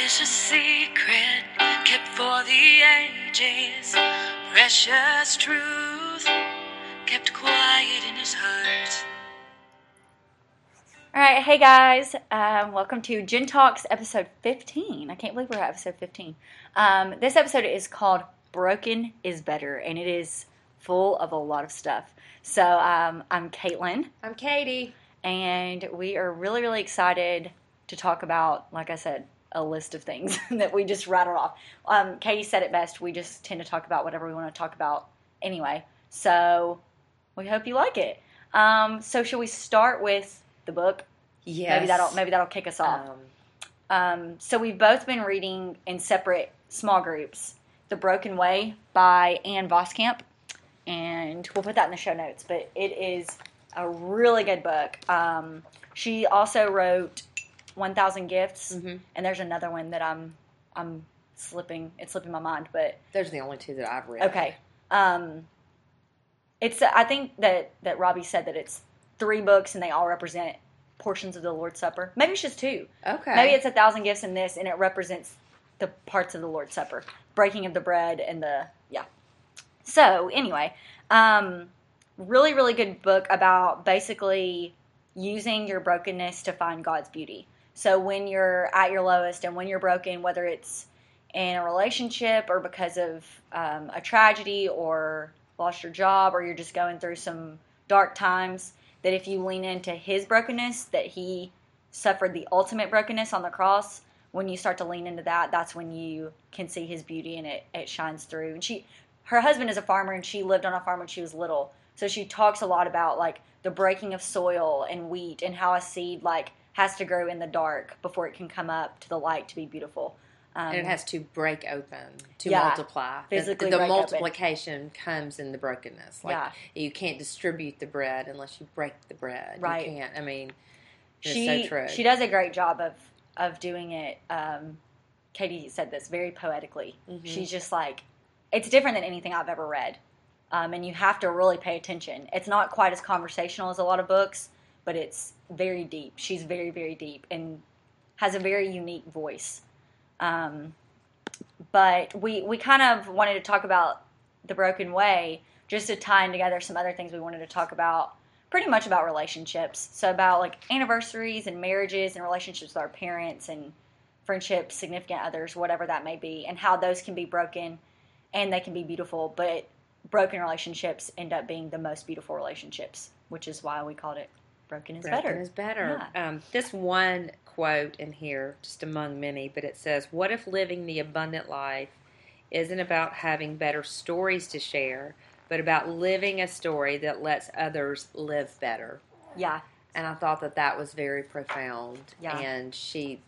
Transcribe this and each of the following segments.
Precious secret kept for the ages, precious truth kept quiet in his heart. All right, hey guys, welcome to Gen Talks episode 15. I can't believe we're at episode 15. This episode is called Broken is Better, and it is full of a lot of stuff. So I'm Caitlin. I'm Katie. And we are really, really excited to talk about, like I said, a list of things that we just rattled off. Katie said it best. We just tend to talk about whatever we want to talk about anyway. So we hope you like it. So should we start with the book? Yes. Maybe that'll kick us off. So we've both been reading in separate small groups, The Broken Way by Anne Voskamp, and we'll put that in the show notes. But it is a really good book. She also wrote 1,000 Gifts, and there's another one that I'm slipping. It's slipping my mind, but those are the only two that I've read. Okay. It's I think that Robbie said that it's 3 books and they all represent portions of the Lord's Supper. Maybe it's just 2. Okay. Maybe it's 1,000 Gifts in this, and it represents the parts of the Lord's Supper, breaking of the bread and So anyway, really, really good book about basically using your brokenness to find God's beauty. So when you're at your lowest and when you're broken, whether it's in a relationship or because of a tragedy or lost your job or you're just going through some dark times, that if you lean into his brokenness, that he suffered the ultimate brokenness on the cross, when you start to lean into that, that's when you can see his beauty and it shines through. And her husband is a farmer, and she lived on a farm when she was little. So she talks a lot about like the breaking of soil and wheat and how a seed like has to grow in the dark before it can come up to the light to be beautiful. And it has to break open to multiply. Physically the break multiplication open. Comes in the brokenness. Like you can't distribute the bread unless you break the bread. Right. You can't. I mean, it's so true. She does a great job of doing it. Katie said this very poetically. Mm-hmm. She's just like, it's different than anything I've ever read. And you have to really pay attention. It's not quite as conversational as a lot of books, but it's very deep. She's very, very deep and has a very unique voice. But we kind of wanted to talk about The Broken Way just to tie in together some other things we wanted to talk about, pretty much about relationships. So about like anniversaries and marriages and relationships with our parents and friendships, significant others, whatever that may be, and how those can be broken and they can be beautiful, but broken relationships end up being the most beautiful relationships, which is why we called it Broken is Better. Broken is Better. Yeah. This one quote in here, just among many, but it says, "What if living the abundant life isn't about having better stories to share, but about living a story that lets others live better?" Yeah. And I thought that was very profound. Yeah. And she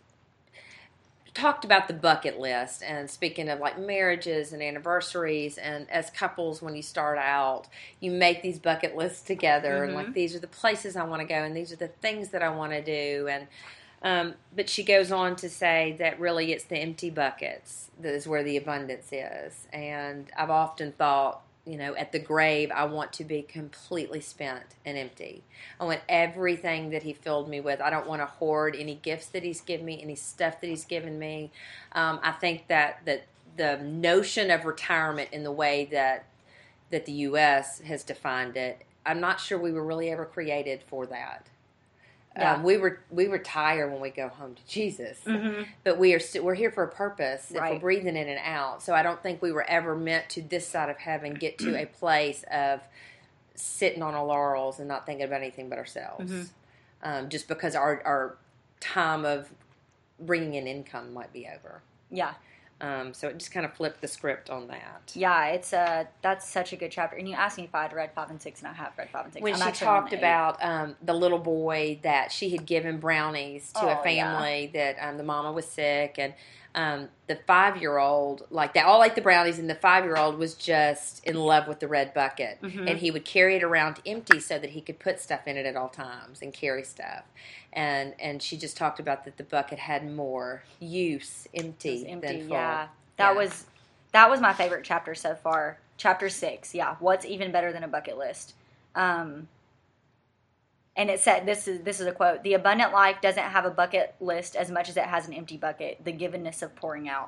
talked about the bucket list, and speaking of like marriages and anniversaries, and as couples, when you start out, you make these bucket lists together, and like, these are the places I want to go, and these are the things that I want to do, and but she goes on to say that really it's the empty buckets that is where the abundance is. And I've often thought, at the grave, I want to be completely spent and empty. I want everything that he filled me with. I don't want to hoard any gifts that he's given me, any stuff that he's given me. I think that the notion of retirement in the way that the U.S. has defined it, I'm not sure we were really ever created for that. Yeah. We retire when we go home to Jesus, but we're here for a purpose. If we're breathing in and out, so I don't think we were ever meant to this side of heaven get to a place of sitting on our laurels and not thinking about anything but ourselves. Just because our time of bringing in income might be over. Yeah. So it just kind of flipped the script on that. Yeah, that's such a good chapter. And you asked me if I'd read 5 and 6, and I have read 5 and 6. When she talked about the little boy that she had given brownies to a family that the mama was sick, and the 5-year-old, like they all ate the brownies, and the 5-year-old was just in love with the red bucket, and he would carry it around empty so that he could put stuff in it at all times and carry stuff. And she just talked about that the bucket had more use empty than full. Yeah, that was my favorite chapter so far. Chapter 6, yeah. What's even better than a bucket list? And it said, this is a quote, "The abundant life doesn't have a bucket list as much as it has an empty bucket, the givenness of pouring out."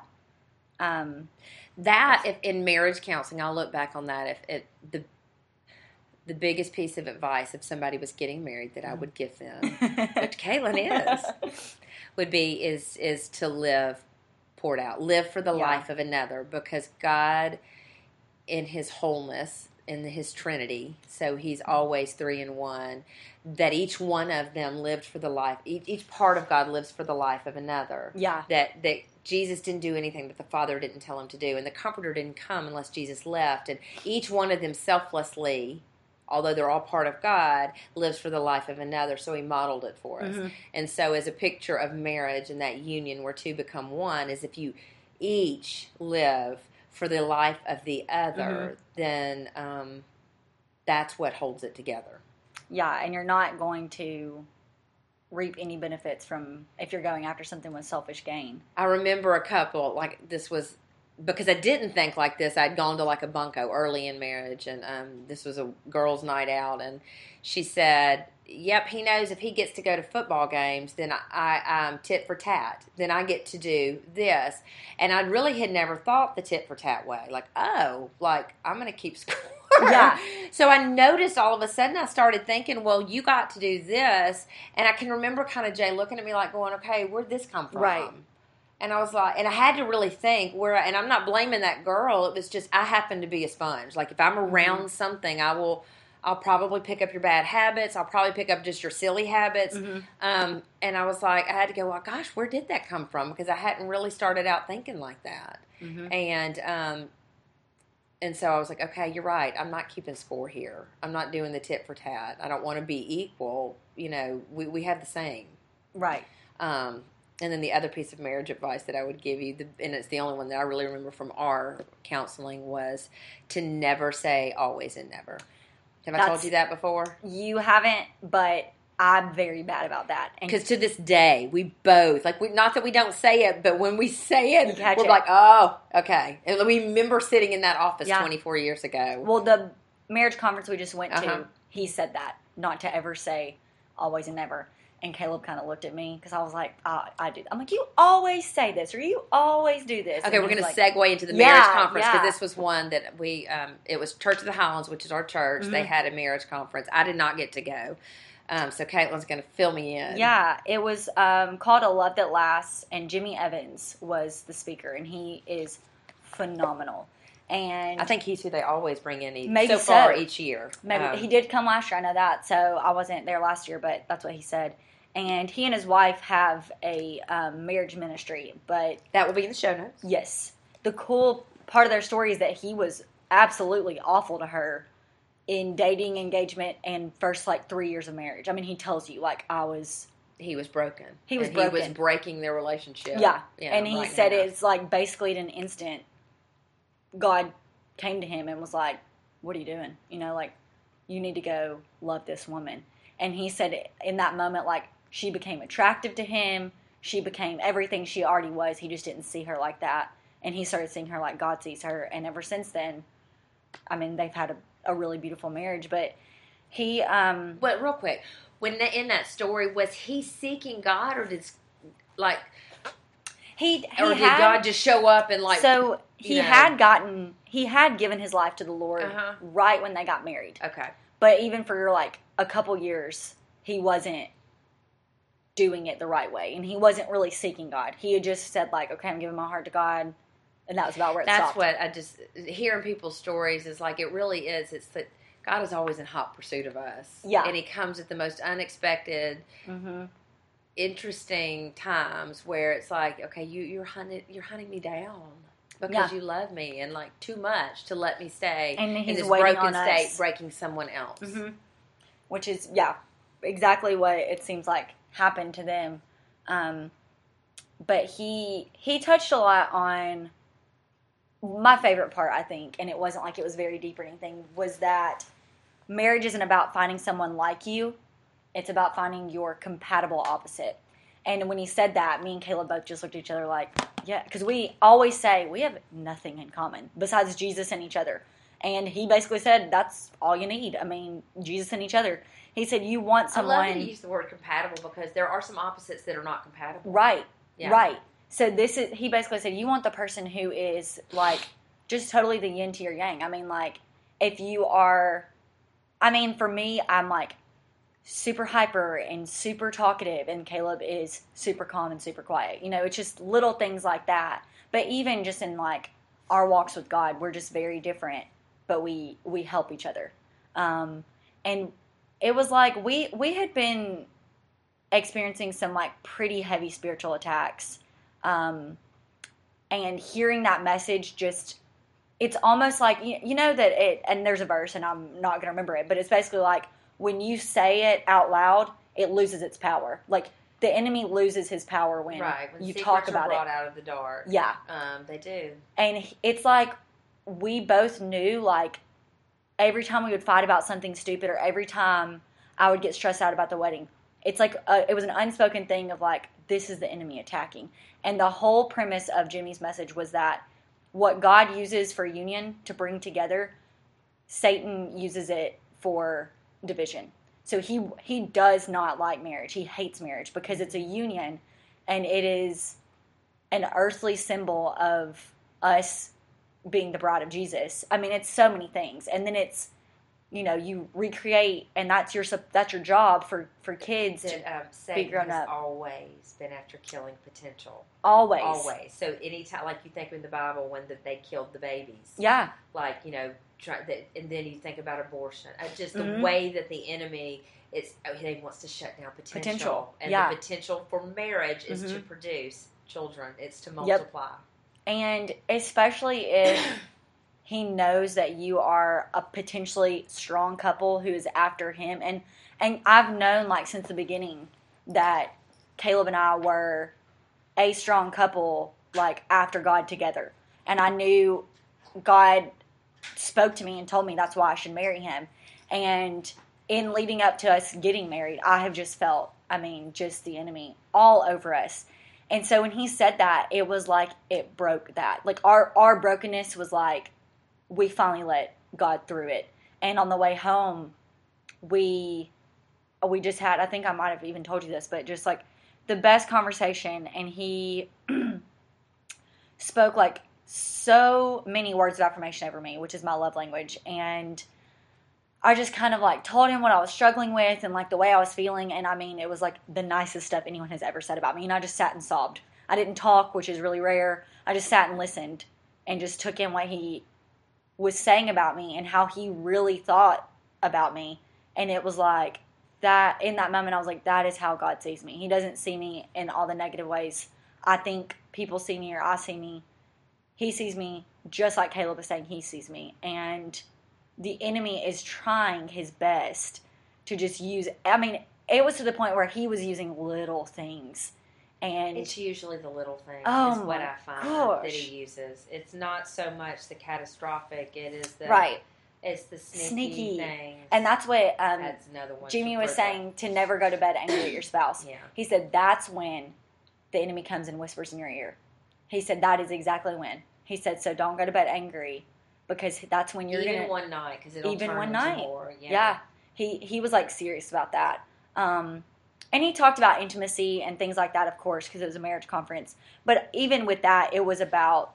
If in marriage counseling, I'll look back on that. The biggest piece of advice if somebody was getting married that I would give them, which Caitlin is to live poured out, live for the life of another, because God, in His wholeness, in His Trinity, so He's always 3 in 1, that each one of them lived for the life, each part of God lives for the life of another. Yeah. That Jesus didn't do anything that the Father didn't tell Him to do, and the Comforter didn't come unless Jesus left, and each one of them selflessly, although they're all part of God, lives for the life of another, so He modeled it for us. Mm-hmm. And so as a picture of marriage and that union where two become one, is if you each live for the life of the other, then that's what holds it together. Yeah, and you're not going to reap any benefits from if you're going after something with selfish gain. I remember a couple, like this was, because I didn't think like this, I'd gone to like a bunco early in marriage, and this was a girls' night out, and she said, "Yep, he knows if he gets to go to football games, then I'm tit for tat. Then I get to do this." And I really had never thought the tit for tat way. Like, oh, like I'm going to keep score. Yeah. So I noticed all of a sudden I started thinking, well, you got to do this. And I can remember kind of Jay looking at me like going, okay, where'd this come from? Right. And I was like, and I had to really think and I'm not blaming that girl. It was just, I happen to be a sponge. Like if I'm around something, I'll probably pick up your bad habits. I'll probably pick up just your silly habits. Mm-hmm. And I was like, I had to go, well, gosh, where did that come from? Because I hadn't really started out thinking like that. Mm-hmm. And so I was like, okay, you're right. I'm not keeping score here. I'm not doing the tit for tat. I don't want to be equal. You know, we have the same. Right. And then the other piece of marriage advice that I would give you, and it's the only one that I really remember from our counseling, was to never say always and never. Have I told you that before? You haven't, but I'm very bad about that. Because to this day, we both, like, not that we don't say it, but when we say it, we're it. like, oh, okay. And we remember sitting in that office 24 years ago. Well, the marriage conference we just went to, he said that, not to ever say always and never. And Caleb kind of looked at me because I was like, I do. I'm like, you always say this or you always do this. Okay, we're going to segue into the marriage conference because this was one that we, it was Church of the Highlands, which is our church. Mm-hmm. They had a marriage conference. I did not get to go. So Caitlin's going to fill me in. Yeah, it was called A Love That Lasts, and Jimmy Evans was the speaker, and he is phenomenal. And I think he's who they always bring in each year. Maybe he did come last year, I know that, so I wasn't there last year, but that's what he said. And he and his wife have a marriage ministry, but that will be in the show notes. Yes. The cool part of their story is that he was absolutely awful to her in dating, engagement, and first, 3 years of marriage. I mean, he tells you, he was broken. He was breaking their relationship. Yeah. And he said it's basically in an instant, God came to him and was like, what are you doing? You know, you need to go love this woman. And he said in that moment, she became attractive to him. She became everything she already was. He just didn't see her like that. And he started seeing her like God sees her. And ever since then, I mean, they've had a really beautiful marriage. But he... But real quick, in that story, was he seeking God or did God just show up and So he had given his life to the Lord right when they got married. Okay. But even for a couple years, he wasn't doing it the right way. And he wasn't really seeking God. He had just said okay, I'm giving my heart to God. And that was about where it stopped. That's what I just, hearing people's stories is it really is. It's that God is always in hot pursuit of us. Yeah. And he comes at the most unexpected, interesting times where it's okay, you're hunting me down because you love me and too much to let me stay in this broken state, breaking someone else. Mm-hmm. Which is, exactly what it seems like happened to them. But he touched a lot on my favorite part, I think, and it wasn't it was very deep or anything, was that marriage isn't about finding someone like you. It's about finding your compatible opposite. And when he said that, me and Caleb both just looked at each other yeah, because we always say we have nothing in common besides Jesus and each other. And he basically said, that's all you need. I mean, Jesus and each other. He said, you want someone. I love that you use the word compatible because there are some opposites that are not compatible. Right. Yeah. Right. So he basically said, you want the person who is like just totally the yin to your yang. I mean, like, if you are, I mean, for me, I'm like super hyper and super talkative, and Caleb is super calm and super quiet. You know, it's just little things like that. But even just in like our walks with God, we're just very different, but we help each other. And it was like we had been experiencing some like pretty heavy spiritual attacks, and hearing that message just, it's almost like, you know that it, and there's a verse and I'm not going to remember it, but it's basically like when you say it out loud, it loses its power. Like the enemy loses his power when you talk about it. Brought out of the dark. Yeah. They do. And it's like we both knew, like, every time we would fight about something stupid or every time I would get stressed out about the wedding, it's like it was an unspoken thing of like, this is the enemy attacking. And the whole premise of Jimmy's message was that what God uses for union to bring together, Satan uses it for division. So he does not like marriage. He hates marriage because it's a union and it is an earthly symbol of us being the bride of Jesus. I mean, it's so many things. And then it's, you know, you recreate, and that's your job for kids to be grown up. Satan has always been after killing potential. Always. So anytime, like you think in the Bible when they killed the babies. Yeah. Like, you know, and then you think about abortion. Just the way that the enemy he wants to shut down potential. And the potential for marriage is to produce children. It's to multiply. Yep. And especially if he knows that you are a potentially strong couple who is after him. And I've known, like, since the beginning that Caleb and I were a strong couple, like, after God together. And I knew God spoke to me and told me that's why I should marry him. And in leading up to us getting married, I have just felt, I mean, just the enemy all over us. And so when he said that, it was like it broke that. Like our brokenness was like we finally let God through it. And on the way home, we just had, I think I might have even told you this, but just like the best conversation. And he spoke like so many words of affirmation over me, which is my love language. And I just kind of like told him what I was struggling with and like the way I was feeling. And I mean, it was like the nicest stuff anyone has ever said about me. And I just sat and sobbed. I didn't talk, which is really rare. I just sat and listened and just took in what he was saying about me and how he really thought about me. And it was like that, in that moment, I was like, that is how God sees me. He doesn't see me in all the negative ways I think people see me or I see me. He sees me just like Caleb is saying he sees me. And the enemy is trying his best to just use, I mean, it was to the point where he was using little things. And it's usually the little things is what I find that he uses. It's not so much the catastrophic, it is the right. It's the sneaky things. And that's what that's another one Jimmy was saying, to never go to bed angry at your spouse. Yeah. He said that's when the enemy comes and whispers in your ear. He said that is exactly when. He said, so don't go to bed angry, because that's when you're even one night, because it'll even turn one into night. More. Yeah. He was like serious about that. And he talked about intimacy and things like that, of course, because it was a marriage conference. But even with that, it was about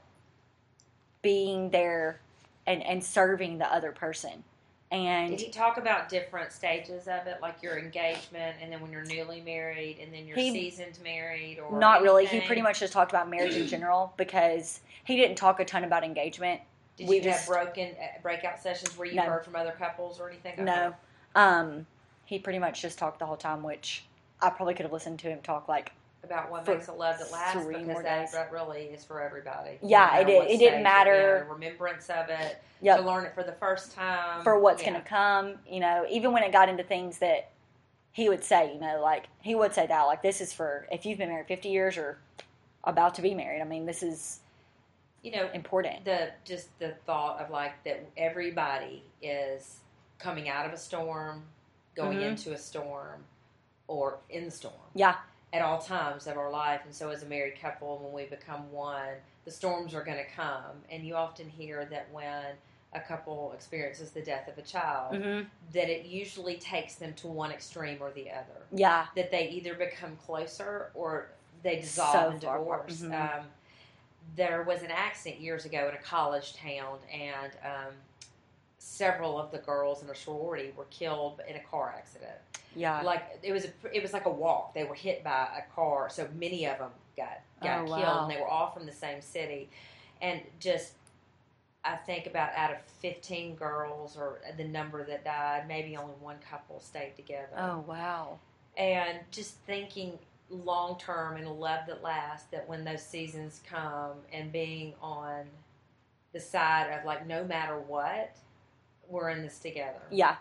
being there and serving the other person. And did he talk about different stages of it, like your engagement, and then when you're newly married, and then you're seasoned married, or not anything? Really? He pretty much just talked about marriage in general, because he didn't talk a ton about engagement. Did you have breakout sessions where you heard from other couples or anything? No. He pretty much just talked the whole time, which I probably could have listened to him talk like about what makes a love that lasts, because that really is for everybody. Yeah, it didn't matter. Remembrance of it, yep. To learn it for the first time, for what's going to come. You know, even when it got into things that he would say, you know, like he would say that, like, this is for if you've been married 50 years or about to be married. I mean, this is, you know, important. The thought of like that everybody is coming out of a storm, going into a storm, or in the storm. Yeah. At all times of our life. And so as a married couple, when we become one, the storms are going to come. And you often hear that when a couple experiences the death of a child, Mm-hmm. that it usually takes them to one extreme or the other. Yeah. That they either become closer or they dissolve So and far apart. divorce. Mhm. There was an accident years ago in a college town, and several of the girls in a sorority were killed in a car accident. Yeah. Like it was like a walk. They were hit by a car, so many of them got killed, wow. and they were all from the same city. And just, I think about out of 15 girls, or the number that died, maybe only one couple stayed together. Oh, wow. And just thinking long term and a love that lasts, that when those seasons come, and being on the side of like, no matter what, we're in this together. Yeah.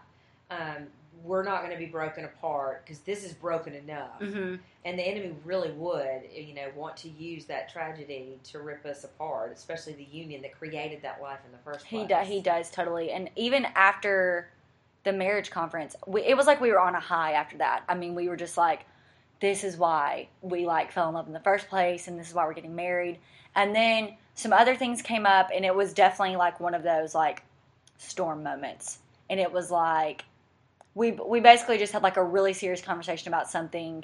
We're not going to be broken apart, because this is broken enough. Mm-hmm. And the enemy really would, want to use that tragedy to rip us apart, especially the union that created that life in the first place. He does totally. And even after the marriage conference, it was like we were on a high after that. I mean, we were just like, this is why we fell in love in the first place, and this is why we're getting married. And then some other things came up, and it was definitely like one of those like storm moments. And it was like we basically just had like a really serious conversation about something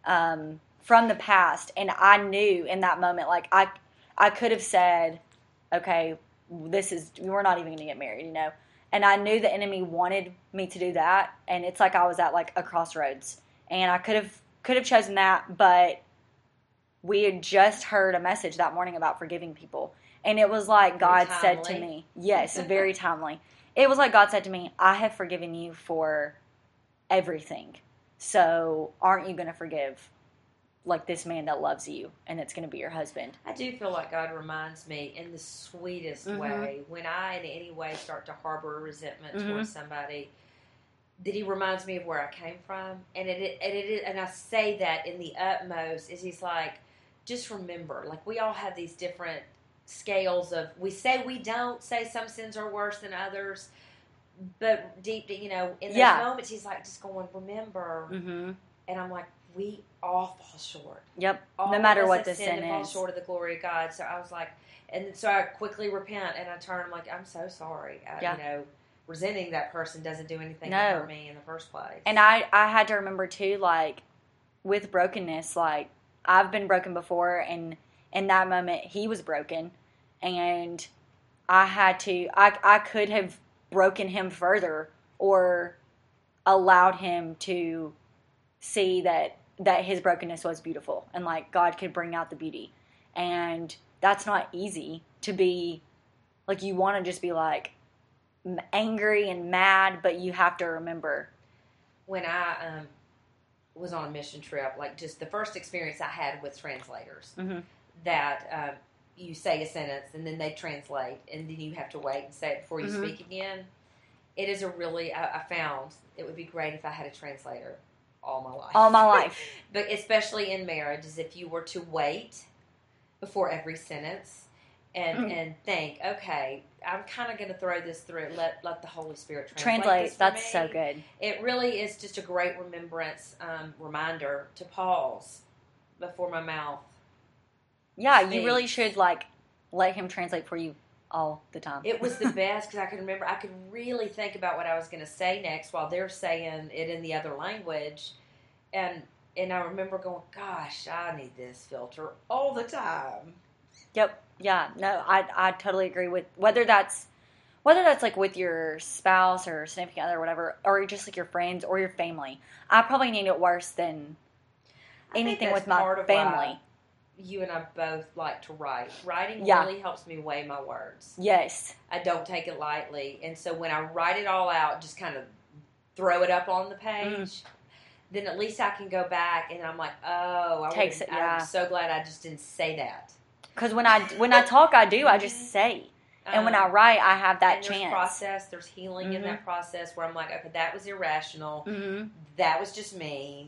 from the past, and I knew in that moment, like I could have said, okay, we're not even going to get married, And I knew the enemy wanted me to do that, and it's like I was at like a crossroads, and I could have chosen that, but we had just heard a message that morning about forgiving people, and it was like God said to me, yes, very timely. It was like God said to me, I have forgiven you for everything, so aren't you going to forgive like this man that loves you and that's going to be your husband? I do feel like God reminds me in the sweetest way, when I in any way start to harbor resentment towards somebody, that he reminds me of where I came from. And and I say that in the utmost, is he's like, just remember, like we all have these different scales of, we say we don't say some sins are worse than others, but deep, in those moments, he's like, just going, remember. Mm-hmm. And I'm like, we all fall short. Yep. All no matter of us what have the sinned sin and fall is. short of the glory of God. So I was like, and so I quickly repent, and I turn. I'm like, I'm so sorry. Resenting that person doesn't do anything to hurt me in the first place. And I had to remember too, like with brokenness, like I've been broken before, and in that moment he was broken, and I could have broken him further or allowed him to see that his brokenness was beautiful, and like God could bring out the beauty. And that's not easy to be, like, you want to just be like angry and mad, but you have to remember. When I was on a mission trip, like just the first experience I had with translators, that you say a sentence and then they translate, and then you have to wait and say it before you speak again. It is I found it would be great if I had a translator all my life. But especially in marriage, is if you were to wait before every sentence and think, okay, I'm kind of going to throw this through. Let the Holy Spirit translate this for That's me. so good. It really is just a great reminder to pause before my mouth. Yeah, speaks. You really should like let him translate for you all the time. It was the best, because I could remember, I could really think about what I was going to say next while they're saying it in the other language. And I remember going, gosh, I need this filter all the time. Yep. Yeah. No, I totally agree with whether that's like with your spouse or significant other or whatever, or just like your friends or your family. I probably need it worse than anything with my family. You and I both like to write. Writing really helps me weigh my words. Yes. I don't take it lightly. And so when I write it all out, just kind of throw it up on the page, then at least I can go back and I'm like, oh, I'm so glad I just didn't say that. Because when I talk, I just say. And when I write, I have that chance. There's healing in that process where I'm like, okay, that was irrational. That was just mean.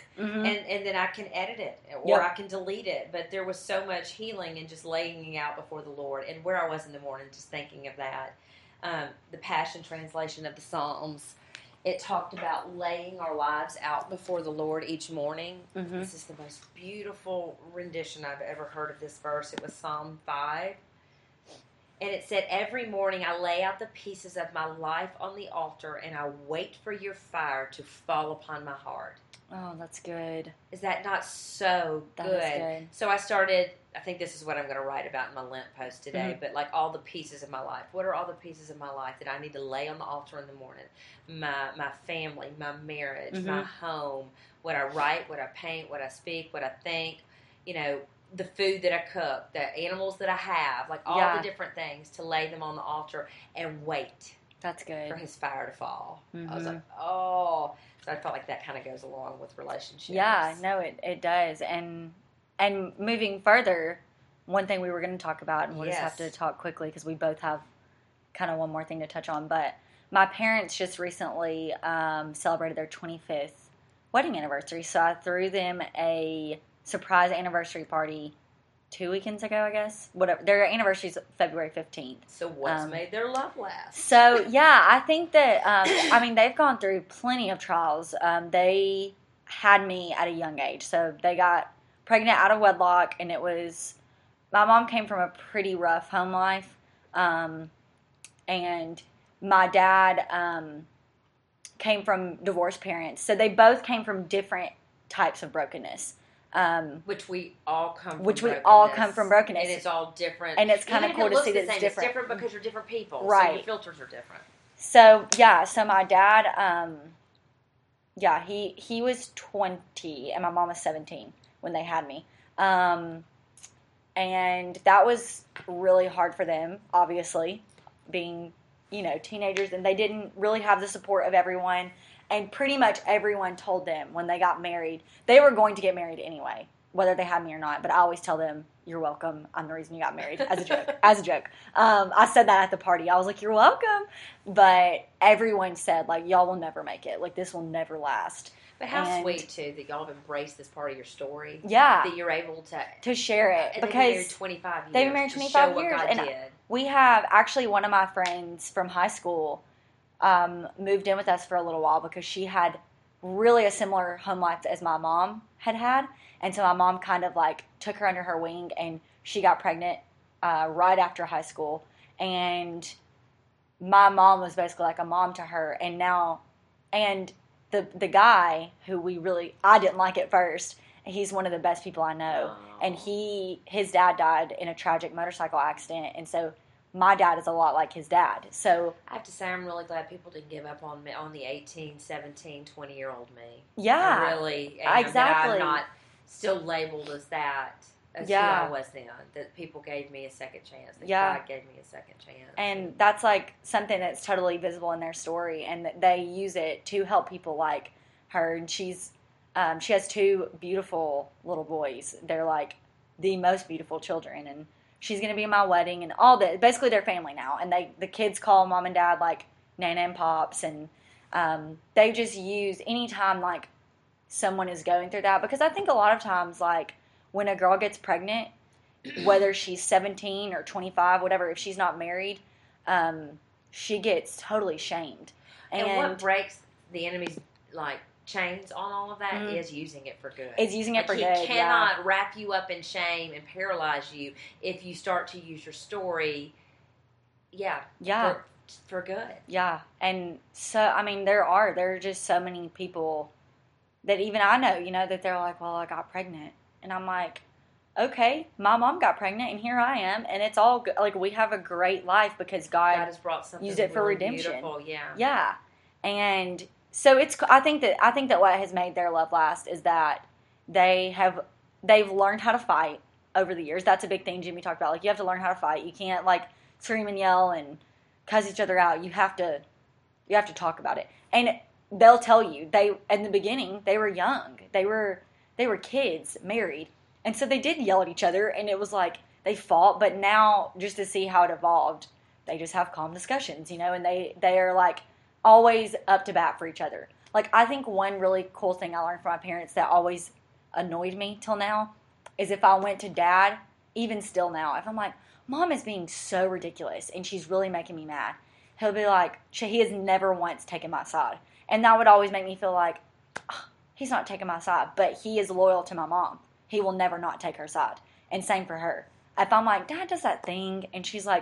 And then I can edit it or I can delete it. But there was so much healing in just laying it out before the Lord. And where I was in the morning, just thinking of that. The Passion Translation of the Psalms, it talked about laying our lives out before the Lord each morning. This is the most beautiful rendition I've ever heard of this verse. It was Psalm 5. And it said, every morning I lay out the pieces of my life on the altar, and I wait for your fire to fall upon my heart. Oh, that's good. Is that not so good? That is good. So I started, I think this is what I'm going to write about in my Lent post today, Mm-hmm. but like all the pieces of my life. What are all the pieces of my life that I need to lay on the altar in the morning? My family, my marriage, Mm-hmm. my home, what I write, what I paint, what I speak, what I think, the food that I cook, the animals that I have, like all Yeah. the different things, to lay them on the altar and wait That's good. for his fire to fall. Mm-hmm. I was like, oh. So I felt like that kind of goes along with relationships. Yeah, no, it does. And moving further, one thing we were going to talk about, and we'll just have to talk quickly because we both have kind of one more thing to touch on, but my parents just recently celebrated their 25th wedding anniversary, so I threw them a surprise anniversary party 2 weekends ago, I guess. Whatever. Their anniversary is February 15th. So what's made their love last? So, yeah, I think that, they've gone through plenty of trials. They had me at a young age. So they got pregnant out of wedlock, and my mom came from a pretty rough home life. And my dad came from divorced parents. So they both came from different types of brokenness. Which we all come from brokenness. And it's all different. And it's kind of cool to see that it's different. It's different because you're different people. Right. So your filters are different. So, yeah. So my dad, he was 20 and my mom was 17 when they had me. And that was really hard for them, obviously, being, teenagers. And they didn't really have the support of everyone. And pretty much everyone told them when they got married, they were going to get married anyway, whether they had me or not. But I always tell them, you're welcome. I'm the reason you got married, as a joke. I said that at the party. I was like, you're welcome. But everyone said, like, y'all will never make it. Like, this will never last. But how sweet, too, that y'all have embraced this part of your story. Yeah. That you're able to share it. And because they've been married 25 years. What God and did. We have, actually, one of my friends from high school moved in with us for a little while because she had really a similar home life as my mom had. And so my mom kind of like took her under her wing, and she got pregnant right after high school. And my mom was basically like a mom to her. And the guy who I didn't like at first, he's one of the best people I know. Oh. And his dad died in a tragic motorcycle accident. And so my dad is a lot like his dad. So I have to say, I'm really glad people didn't give up on me, on the 18, 17, 20-year-old me. Yeah. I really am. Exactly. That I'm not still labeled as that, as who I was then. That people gave me a second chance. That God gave me a second chance. And that's like something that's totally visible in their story, and that they use it to help people like her. And she has 2 beautiful little boys. They're like the most beautiful children, and she's going to be in my wedding and all that. Basically, they're family now. And the kids call mom and dad, like, Nana and Pops. And they just use any time, like, someone is going through that. Because I think a lot of times, like, when a girl gets pregnant, whether she's 17 or 25, whatever, if she's not married, she gets totally shamed. And what breaks the enemy's, like, chains on all of that is using it for good. It's using it for good. He cannot wrap you up in shame and paralyze you if you start to use your story, for good. Yeah. And so, there are just so many people that even I know, that they're like, well, I got pregnant. And I'm like, okay, my mom got pregnant and here I am. And it's all good. Like, we have a great life because God has brought something used it for really redemption. Beautiful. Yeah. Yeah. And so I think that what has made their love last is that they've learned how to fight over the years. That's a big thing Jimmy talked about. Like, you have to learn how to fight. You can't like scream and yell and cuss each other out. You have to talk about it. And they'll tell you, in the beginning they were young. They were kids, married. And so they did yell at each other, and it was like they fought, but now just to see how it evolved, they just have calm discussions, and they are like always up to bat for each other. Like, I think one really cool thing I learned from my parents that always annoyed me till now is if I went to Dad, even still now, if I'm like, Mom is being so ridiculous and she's really making me mad, he'll be like, he has never once taken my side. And that would always make me feel like, oh, he's not taking my side, but he is loyal to my mom. He will never not take her side. And same for her. If I'm like, Dad does that thing, and she's like,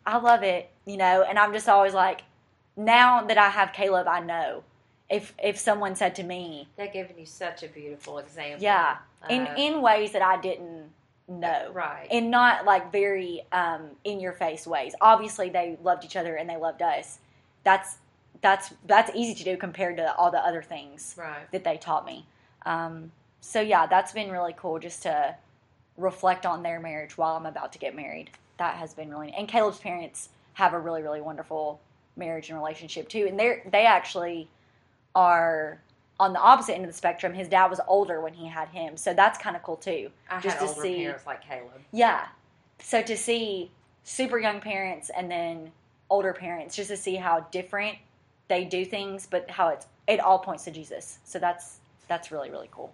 I love it, and I'm just always like, now that I have Caleb, I know if someone said to me, They're giving you such a beautiful example. yeah, in ways that I didn't know, right, in not like very in your face ways. Obviously, they loved each other and they loved us. That's easy to do compared to all the other things right. that they taught me. So yeah, that's been really cool just to reflect on their marriage while I'm about to get married. That has been really, and Caleb's parents have a really, really wonderful marriage and relationship too. And they actually are on the opposite end of the spectrum. His dad was older when he had him, so that's kind of cool too. I just had to older see, parents like Caleb. yeah. So to see super young parents and then older parents, just to see how different they do things, but how it all points to Jesus. So that's really, really cool.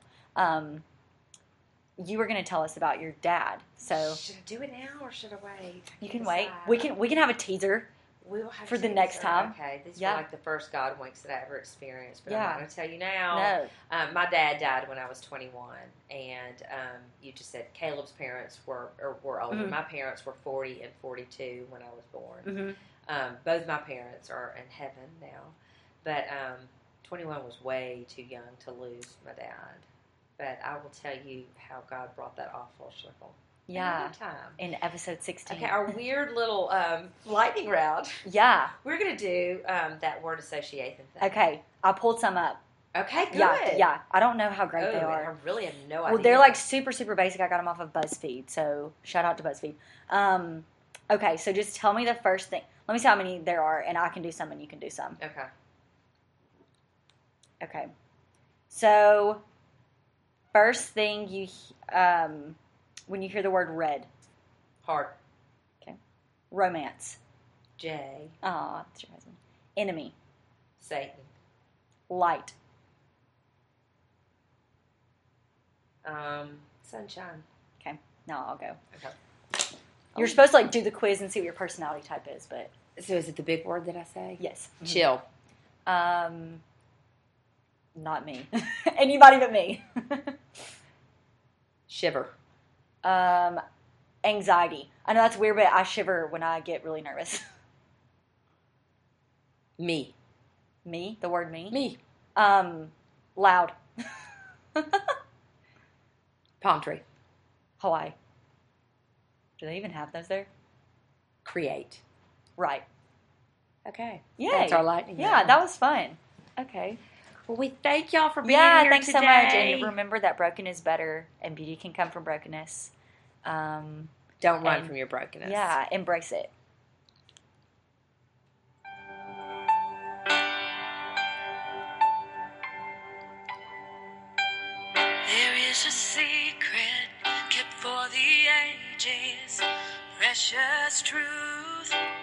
You were going to tell us about your dad. So should I do it now or should I wait? You can wait. We can have a teaser. We will have for the next time. Okay, these Yeah. were like the first God winks that I ever experienced, but Yeah. I'm not going to tell you now. No. My dad died when I was 21, and you just said Caleb's parents were older. Mhm. My parents were 40 and 42 when I was born. Mm-hmm. Both my parents are in heaven now, but 21 was way too young to lose my dad. But I will tell you how God brought that off full circle. Yeah. Another time. In episode 16. Okay, our weird little lightning round. Yeah. We're going to do that word association thing. Okay. I pulled some up. Okay, good. Yeah. I don't know how great they I are. really have no idea. Well, they're like super, super basic. I got them off of BuzzFeed, so shout out to BuzzFeed. Okay, so just tell me the first thing. Let me see how many there are, and I can do some and you can do some. Okay. Okay. So, first thing when you hear the word red. Heart. Okay. Romance. J. Aw, that's your husband. Enemy. Satan. Light. Sunshine. Okay. Now I'll go. Okay. You're supposed to like do the quiz and see what your personality type is, but So is it the big word that I say? yes. Chill. Not me. Anybody but me. Shiver. Anxiety. I know that's weird, but I shiver when I get really nervous. Me. Me? The word me? Me. Loud. Palm tree. Hawaii. Do they even have those there? Create. Right. Okay. Yay. That's our lightning Yeah, round. that was fun. Okay. Well, we thank y'all for being Yeah, here thanks today. so much. And remember that broken is better and beauty can come from brokenness. Don't run from your brokenness. Yeah, embrace it. There is a secret kept for the ages, precious truth